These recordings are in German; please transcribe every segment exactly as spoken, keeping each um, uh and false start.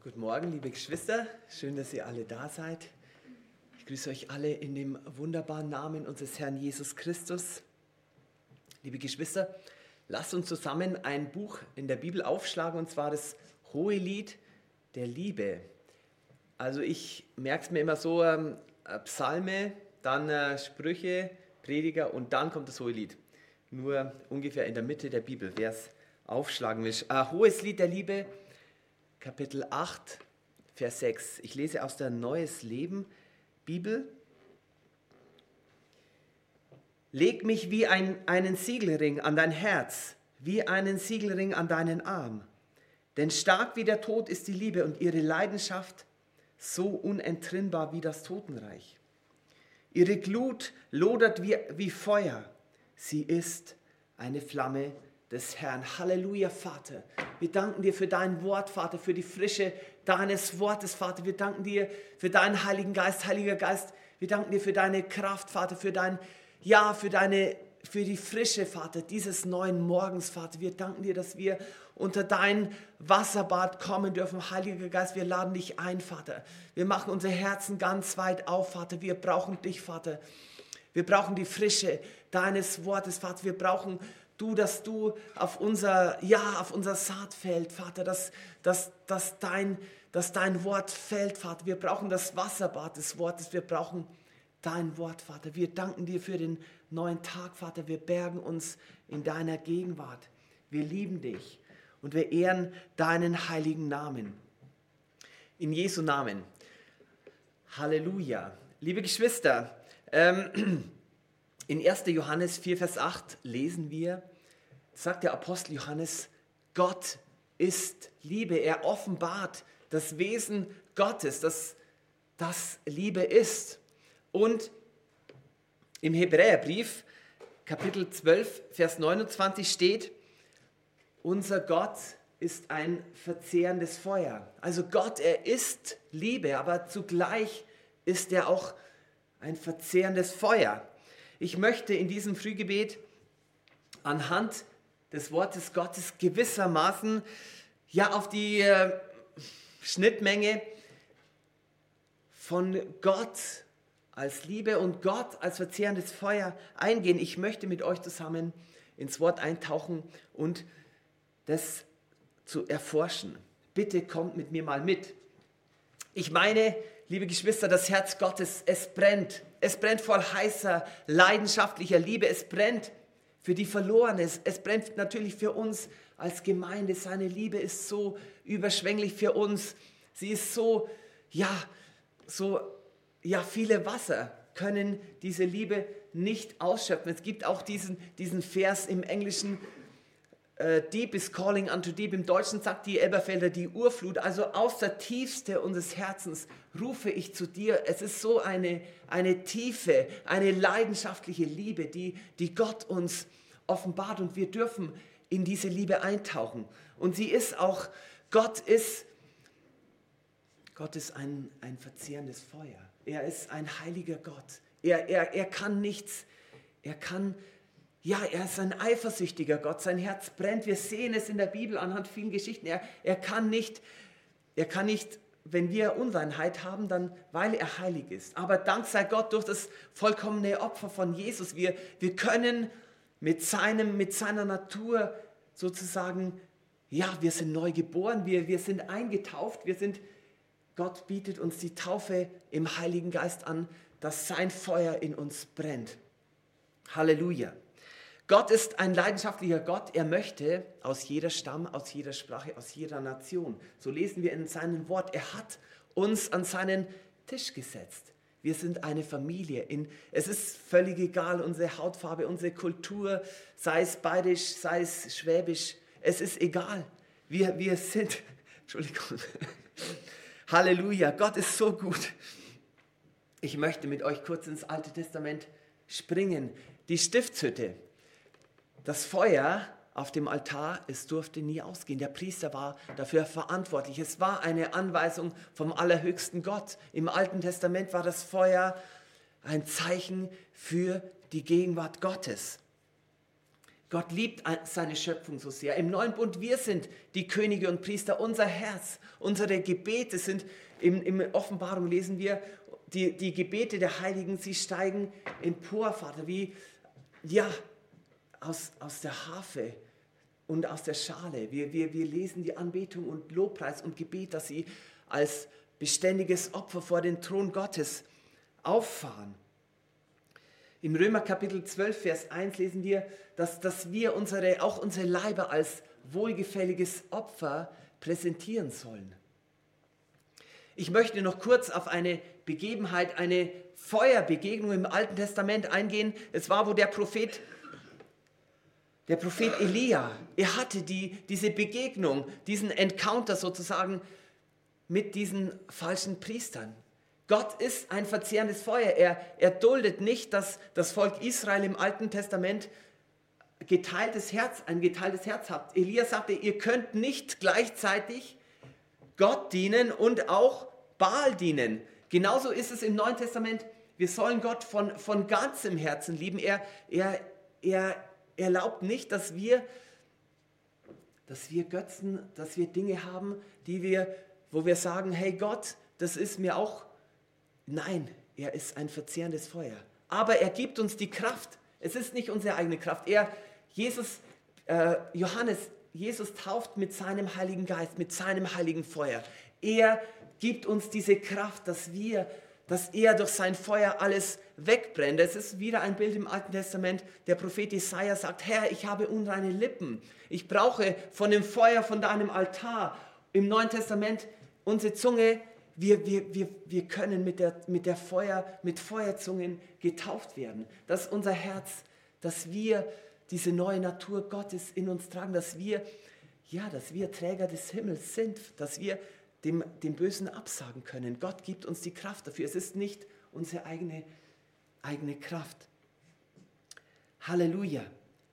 Guten Morgen, liebe Geschwister. Schön, dass ihr alle da seid. Ich grüße euch alle in dem wunderbaren Namen unseres Herrn Jesus Christus. Liebe Geschwister, lasst uns zusammen ein Buch in der Bibel aufschlagen, und zwar das Hohelied der Liebe. Also ich merke es mir immer so, ähm, Psalme, dann äh, Sprüche, Prediger und dann kommt das Hohelied. Nur ungefähr in der Mitte der Bibel, wer es aufschlagen will. Äh, Hohes Lied der Liebe, Kapitel acht, Vers sechs. Ich lese aus der Neues Leben Bibel. Leg mich wie ein, einen Siegelring an dein Herz, wie einen Siegelring an deinen Arm. Denn stark wie der Tod ist die Liebe und ihre Leidenschaft so unentrinnbar wie das Totenreich. Ihre Glut lodert wie, wie Feuer. Sie ist eine Flamme des Herrn. Halleluja, Vater. Wir danken dir für dein Wort, Vater, für die Frische deines Wortes, Vater. Wir danken dir für deinen Heiligen Geist, Heiliger Geist. Wir danken dir für deine Kraft, Vater, für dein, ja, für deine, für die Frische, Vater, dieses neuen Morgens, Vater. Wir danken dir, dass wir unter dein Wasserbad kommen dürfen, Heiliger Geist. Wir laden dich ein, Vater. Wir machen unsere Herzen ganz weit auf, Vater. Wir brauchen dich, Vater. Wir brauchen die Frische deines Wortes, Vater. Wir brauchen du, dass du auf unser, ja, auf unser Saat fällt, Vater, dass, dass, dass, dein, dass dein Wort fällt, Vater. Wir brauchen das Wasserbad des Wortes. Wir brauchen dein Wort, Vater. Wir danken dir für den neuen Tag, Vater. Wir bergen uns in deiner Gegenwart. Wir lieben dich und wir ehren deinen heiligen Namen. In Jesu Namen. Halleluja. Liebe Geschwister, ähm, in erster Johannes vier, Vers acht lesen wir, sagt der Apostel Johannes, Gott ist Liebe. Er offenbart das Wesen Gottes, das, das Liebe ist. Und im Hebräerbrief, Kapitel zwölf, Vers neunundzwanzig steht, unser Gott ist ein verzehrendes Feuer. Also Gott, er ist Liebe, aber zugleich ist er auch ein verzehrendes Feuer. Ich möchte in diesem Frühgebet anhand des Wortes Gottes gewissermaßen ja auf die äh, Schnittmenge von Gott als Liebe und Gott als verzehrendes Feuer eingehen. Ich möchte mit euch zusammen ins Wort eintauchen und das zu erforschen. Bitte kommt mit mir mal mit. Ich meine, liebe Geschwister, das Herz Gottes, es brennt. Es brennt voll heißer, leidenschaftlicher Liebe. Es brennt für die Verlorenen. Es brennt natürlich für uns als Gemeinde. Seine Liebe ist so überschwänglich für uns. Sie ist so, ja, so, ja, viele Wasser können diese Liebe nicht ausschöpfen. Es gibt auch diesen, diesen Vers im Englischen, Deep is calling unto deep. Im Deutschen sagt die Elberfelder die Urflut. Also aus der Tiefste unseres Herzens rufe ich zu dir. Es ist so eine, eine tiefe, eine leidenschaftliche Liebe, die, die Gott uns offenbart. Und wir dürfen in diese Liebe eintauchen. Und sie ist auch, Gott ist, Gott ist ein, ein verzehrendes Feuer. Er ist ein heiliger Gott. Er, er, er kann nichts, er kann Ja, er ist ein eifersüchtiger Gott, sein Herz brennt. Wir sehen es in der Bibel anhand vielen Geschichten. Er, er, kann nicht, er kann nicht, wenn wir Unreinheit haben, dann, weil er heilig ist. Aber dank sei Gott durch das vollkommene Opfer von Jesus. Wir, wir können mit, seinem, mit seiner Natur sozusagen, ja, wir sind neu geboren, wir, wir sind eingetauft. Wir sind, Gott bietet uns die Taufe im Heiligen Geist an, dass sein Feuer in uns brennt. Halleluja. Gott ist ein leidenschaftlicher Gott. Er möchte aus jeder Stamm, aus jeder Sprache, aus jeder Nation. So lesen wir in seinem Wort. Er hat uns an seinen Tisch gesetzt. Wir sind eine Familie. In, es ist völlig egal, unsere Hautfarbe, unsere Kultur, sei es bayerisch, sei es schwäbisch. Es ist egal. Wir, wir sind, Entschuldigung, Halleluja, Gott ist so gut. Ich möchte mit euch kurz ins Alte Testament springen. Die Stiftshütte. Das Feuer auf dem Altar, es durfte nie ausgehen. Der Priester war dafür verantwortlich. Es war eine Anweisung vom allerhöchsten Gott. Im Alten Testament war das Feuer ein Zeichen für die Gegenwart Gottes. Gott liebt seine Schöpfung so sehr. Im neuen Bund, wir sind die Könige und Priester. Unser Herz, unsere Gebete sind, in, in Offenbarung lesen wir, die, die Gebete der Heiligen, sie steigen empor, Vater, wie ja, aus, aus der Harfe und aus der Schale. Wir, wir, wir lesen die Anbetung und Lobpreis und Gebet, dass sie als beständiges Opfer vor den Thron Gottes auffahren. Im Römer Kapitel zwölf, Vers eins lesen wir, dass, dass wir unsere, auch unsere Leiber als wohlgefälliges Opfer präsentieren sollen. Ich möchte noch kurz auf eine Begebenheit, eine Feuerbegegnung im Alten Testament eingehen. Es war, wo der Prophet, der Prophet Elia, er hatte die, diese Begegnung, diesen Encounter sozusagen mit diesen falschen Priestern. Gott ist ein verzehrendes Feuer. Er, er duldet nicht, dass das Volk Israel im Alten Testament geteiltes Herz, ein geteiltes Herz hat. Elia sagte, ihr könnt nicht gleichzeitig Gott dienen und auch Baal dienen. Genauso ist es im Neuen Testament. Wir sollen Gott von, von ganzem Herzen lieben. Er, er, er erlaubt nicht, dass wir, dass wir Götzen, dass wir Dinge haben, die wir, wo wir sagen, hey Gott, das ist mir auch. Nein, er ist ein verzehrendes Feuer. Aber er gibt uns die Kraft. Es ist nicht unsere eigene Kraft. Er, Jesus, äh, Johannes, Jesus tauft mit seinem Heiligen Geist, mit seinem heiligen Feuer. Er gibt uns diese Kraft, dass wir, dass er durch sein Feuer alles wegbrennt. Es ist wieder ein Bild im Alten Testament. Der Prophet Jesaja sagt, Herr, ich habe unreine Lippen. Ich brauche von dem Feuer von deinem Altar. Im Neuen Testament unsere Zunge. Wir, wir, wir, wir können mit, der, mit, der Feuer, mit Feuerzungen getauft werden. Dass unser Herz, dass wir diese neue Natur Gottes in uns tragen, dass wir, ja, dass wir Träger des Himmels sind, dass wir dem, dem Bösen absagen können. Gott gibt uns die Kraft dafür. Es ist nicht unsere eigene, eigene Kraft. Halleluja.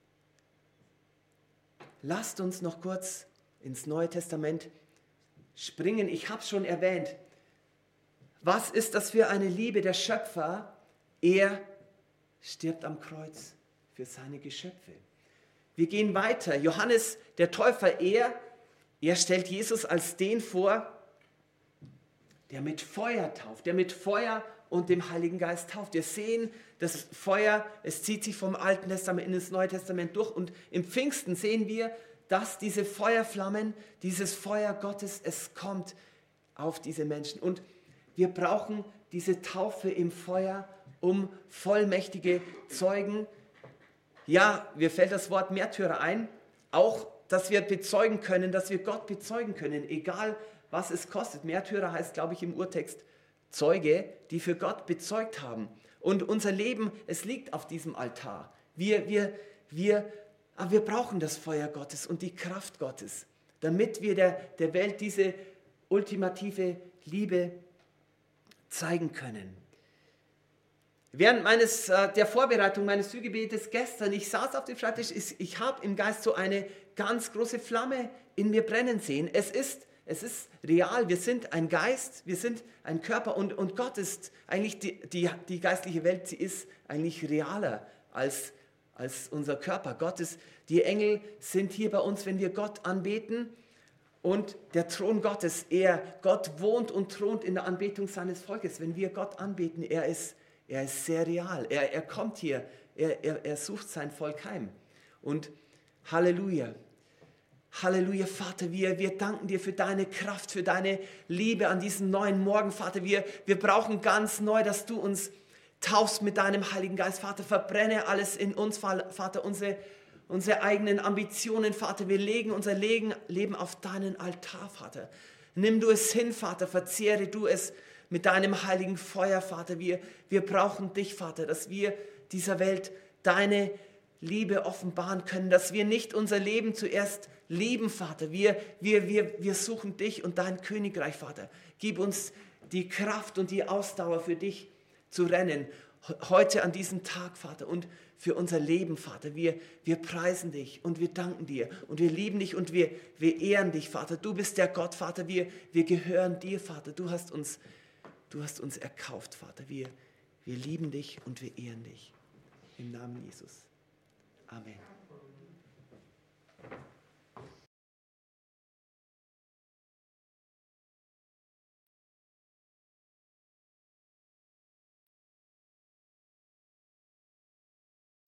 Lasst uns noch kurz ins Neue Testament springen. Ich habe es schon erwähnt. Was ist das für eine Liebe der Schöpfer? Er stirbt am Kreuz für seine Geschöpfe. Wir gehen weiter. Johannes der Täufer, er, er stellt Jesus als den vor, der mit Feuer tauft, der mit Feuer und dem Heiligen Geist tauft. Wir sehen das Feuer, es zieht sich vom Alten Testament in das Neue Testament durch und im Pfingsten sehen wir, dass diese Feuerflammen, dieses Feuer Gottes, es kommt auf diese Menschen. Und wir brauchen diese Taufe im Feuer, um vollmächtige Zeugen. Ja, mir fällt das Wort Märtyrer ein, auch, dass wir bezeugen können, dass wir Gott bezeugen können, egal was es kostet. Märtyrer heißt, glaube ich, im Urtext Zeuge, die für Gott bezeugt haben. Und unser Leben, es liegt auf diesem Altar. Wir, wir, wir, aber wir brauchen das Feuer Gottes und die Kraft Gottes, damit wir der, der Welt diese ultimative Liebe zeigen können. Während meines, äh, der Vorbereitung meines Frühgebetes gestern, ich saß auf dem Schreibtisch, ich, ich habe im Geist so eine ganz große Flamme in mir brennen sehen. Es ist, es ist real, wir sind ein Geist, wir sind ein Körper und, und Gott ist eigentlich, die, die, die geistliche Welt, sie ist eigentlich realer als, als unser Körper. Gott ist, die Engel sind hier bei uns, wenn wir Gott anbeten. Und der Thron Gottes, er, Gott wohnt und thront in der Anbetung seines Volkes. Wenn wir Gott anbeten, er ist, er ist sehr real. Er, er kommt hier, er, er, er sucht sein Volk heim. Und Halleluja, Halleluja, Vater, wir, wir danken dir für deine Kraft, für deine Liebe an diesem neuen Morgen, Vater. Wir, wir brauchen ganz neu, dass du uns taufst mit deinem Heiligen Geist, Vater. Verbrenne alles in uns, Vater, unsere Unsere eigenen Ambitionen, Vater, wir legen unser Leben auf deinen Altar, Vater. Nimm du es hin, Vater, verzehre du es mit deinem heiligen Feuer, Vater. Wir, wir brauchen dich, Vater, dass wir dieser Welt deine Liebe offenbaren können, dass wir nicht unser Leben zuerst lieben, Vater. Wir, wir, wir, wir suchen dich und dein Königreich, Vater. Gib uns die Kraft und die Ausdauer für dich zu rennen, heute an diesem Tag, Vater, und für unser Leben, Vater. Wir, wir preisen dich und wir danken dir und wir lieben dich und wir, wir ehren dich, Vater. Du bist der Gott, Vater. Wir, wir gehören dir, Vater. Du hast uns, du hast uns erkauft, Vater. Wir, wir lieben dich und wir ehren dich. Im Namen Jesus. Amen.